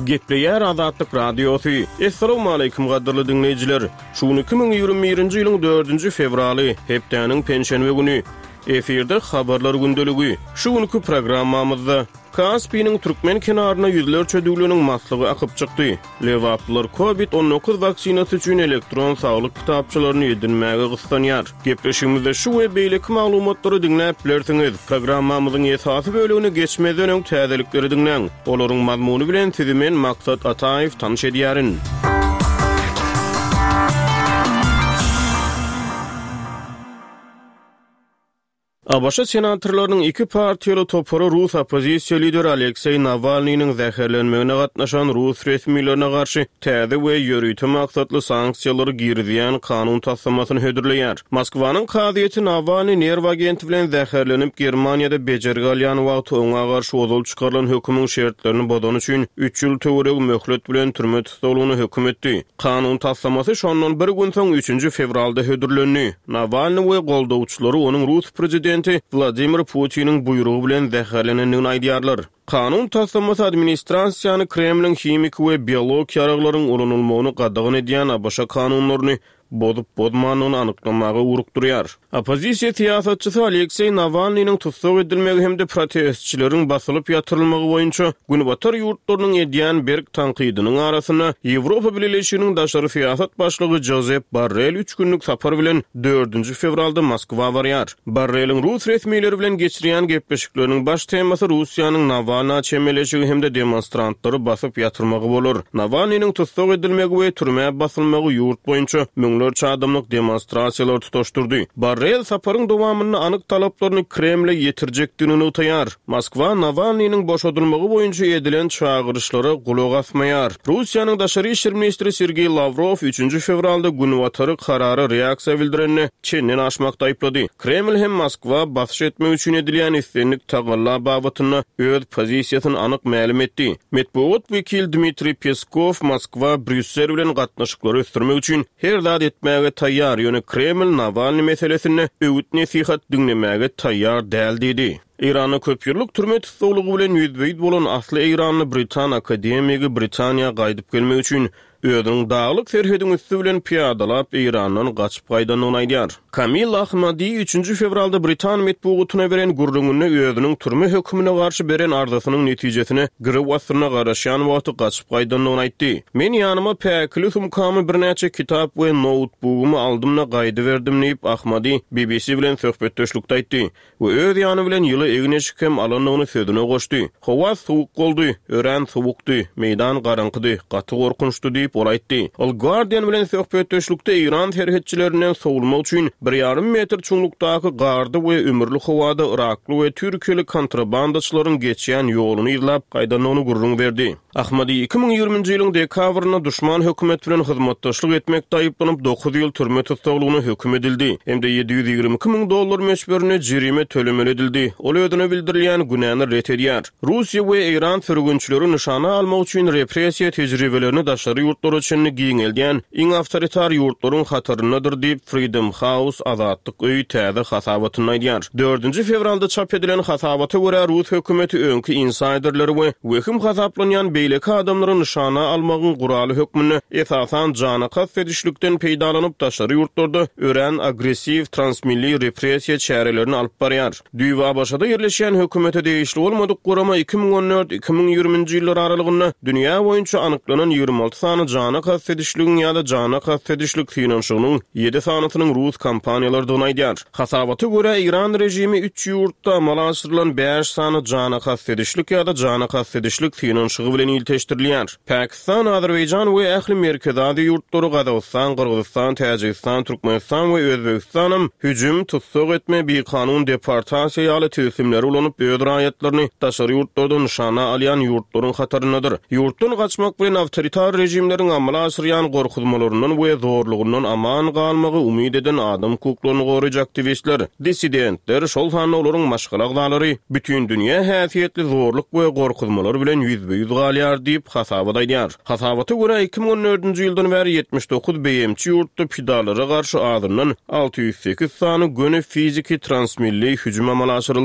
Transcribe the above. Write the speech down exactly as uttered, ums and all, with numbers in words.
Gepleyer Azatlyk Radiosu. Assalamu alaykum gaderly dinleyijiler. Şunu iki bin ýygrimi birinji ýylyň dördünji fevraly, hepdeniň penşenbe güni. Eferde habarlar gündöligi. Şu günkü programmamyzda Kaspiýanyň türkmen kenaryna ýüzlerçe döwletiň maslygy akyp çykdy. Lewaplar covid on dokuz vaksinasy üçin elektron saglyk kitapçylaryny edinmäge gystanýar. Gepleşigimizde şu we beýleki maglumatlary dinläp bilersiňiz. Programmamyzyň esasy bölügine geçmeden öň täzelikleri dinleň. Olaryň mazmuny bilen sizi men Maksat Ataýew tanyş edýärin. Abaşa senatorlarynyň iki partiýaly topary Rus opozisiýa lideri Aleksey Navalnyň zäherlenmegine gatnaşan Rus resmiýetlerine garşy täze we ýörüýte maksatly sanksiýalary girdiýän kanun taslamasyny hödürleýär. Moskwanyň kadyýety Navalny nerw agenti bilen zäherlenip Germaniýada bejerge alýan wagt oňa garşy ozal çykarylan hökümüň şertlerini bodan üçin üç ýyl töwereg möhlet bilen türme tutulmagyny höküm etdi. Kanun taslamasy şondan bir gün soň üçünji fevralda hödürlendi. Navalny we goldawçylary onuň Rus prezidenti Vladimir Putin'in buyruğu bilen zäherlenendigini aýdýarlar. Kanun taslamasy administrasiýany Kremliň himik we biologik ýaraglaryň ulanylmagyny gadagyn edýän abaşa kanunlaryny bozup bozmanyny anyklamaga urukdurýar. Opozisiýa siýasatçysy Aleksey Navalnyň tutsak edilmegi hemde protestçileriň basylyp ýatyrylmagy boýunça günbatar ýurtlarynyň edýän berk tanqydynyň arasyna Ýewropa Birleşiginiň daşary siýasat başlygy Josep Borrell üç günlük sapar bilen dördünji fevralda Moskwa barýar. Borrelliň Rus resmiýetleri bilen geçirýän gepleşikleriniň baş temasy Russiýanyň Navalny çemeleşigi hemde demonstrantlary basyp ýatyrmagy bolar. Navalnyň tutsak edilmegi we türme basylmagy ýurt boýunça müňlerçe adamlyk demonstrasiýalar tutuşturdy. Borrell saparyň dowamyny anyk talaplaryny Kremle ýetirjekdigini utaýar. Moskwa Navalnyň boşadylmagy boýunça edilen çağırışlara gulak asmaýar. Russiýanyň daşary işler ministri Sergey Lavrov üçünji fevralda günwatary karary reaksiýa bildirenini çenden aşmakda aýplady. Kreml hem Moskwa basyş etmek üçin edilýän islenlik tagalla babatyny öz pozisiýasyny anyk ma'lum etdi. Medpuat wekil Dmitri Peskov Moskwa Brüssel bilen gatnaşyklary ösdürmek üçin her zat etmäge taýýar, ýöne Kreml Navalny meselesini öwüt nesihat dinlemäge taýýar däl dedi. İran'ı köp ýyllyk türme tutulmagy bilen ýüzbeýid bolan asly İranly Britan akademigi Britaniýa gaýdyp gelmek üçin özüniň daglyk serhedini üstü bilen piýadalap İrandan gaçyp gaýdanyny aýdýar. Kamil Ahmadi üçünji fevralda Britan medpuatyna beren gurrungyny özüniň türme hökmüne garşy beren arzusynyň netijesini girip wasyna garaşan wagty gaçyp gaýdanyny aýtdy. Men ýanyma päkli sumkamy birnäçe kitap we notebookumy aldymna gaýdy berdim diýip Ahmadi B B C bilen söhbetdeşlikde aýtdy. We öz ýany bilen ýyly egneşik hem alanyny sözüne goşdy. Hawa sowuk boldy, ören sowukdy, meýdan garaňkydy, gaty gorkunçdy diýip olaýtdy. Ol Guardian bilen söhbetdeşlikde İran terhetçilerinden sowulmak üçin bir ýarym metr çuňlukdaky gardy we ömürli howada Irakly we Türkiyeli kontrabandaçylaryň geçýän ýoluny izlap gaýdanyny gurrun berdi. Ahmadi iki bin ýygrimiňji ýylyň dekabryna duşman hökümet bilen hyzmatdaşlyk etmekde aýyplanyp dokuz ýyl türme tutsagylygyny höküm edildi. Hemde yedi ýüz ýygrimi iki ming dollar meşberine jerime tölemeli edildi. Ol ödüne bildirilýän günäni ret edýär. Russiýa we İran sürgünçileri nişana almak üçin repressiýa tejribelerini daşary ýurtlar üçin giňeldiýän iň awtoritar ýurtlaryň hataryndadyr diýip Freedom House azatlyk öýü täze hasabatyny aýdýar. dördünji fevralda çap edilen hasabata görä Rus hökümeti öňkü insiderleri we wehim hasaplanýan beýleki adamlaryň nişana almagyň guraly hökmüni esasan jana kastetişlikden peýdalanyp daşary ýurtlarda ören agresiv transmilli repressiýa çärelerini alyp barýar. Düýwa başada ýerleşýän hökümete değişli bolmadyk gorama iki bin on dört iki bin ýygrimiňji ýyllar aralygynda dünýä boýunça anyklanan ýygrimi alty sany jana kastetişligiň ýa-da jana kastetişlik finansyanyň ýedi sanynyň Rus kompaniýalaryndan aýdýar. Hasabaty görä İran rejimi üç ýurtda amal aşyrylan beş sany jana kastetişlik ýa-da jana kastetişlik finansygy bilen ilteşdirilýär. Pakistan, Azerbaýjan we ähli merkezadi ýurtlary Gazawstan, Gürgistan, Täjikistan, Türkmenistan we Özbegistanam hüjüm tutsak etme bir kanun deportasiýa ýaly tösimleri ulanyp öz raýatlaryny daşary ýurtlardan nişana alýan ýurtlaryň hataryndadyr. Ýurtdan gaçmak bilen awtoritar rejimleriň amal aşyrýan gorkutmalaryndan we zorlugyndan aman galmagy umyd eden adam hukuklaryny goraýjy aktivistler, dissidentler, şol sanly olaryň maşgalagdalary bütün dünýä häsiýetli zorluk we gorkutmalar bilen ýüzbeýüz galýar diýip hasabada aýdýar. Hasabaty görä iki bin on dördünji ýyldan bäri ýetmiş dokuz B M çi ýurtda pidalara garşy adynyň alty ýüz sekiz sany göne fiziki transmilli hüjüm amal aşyryldy.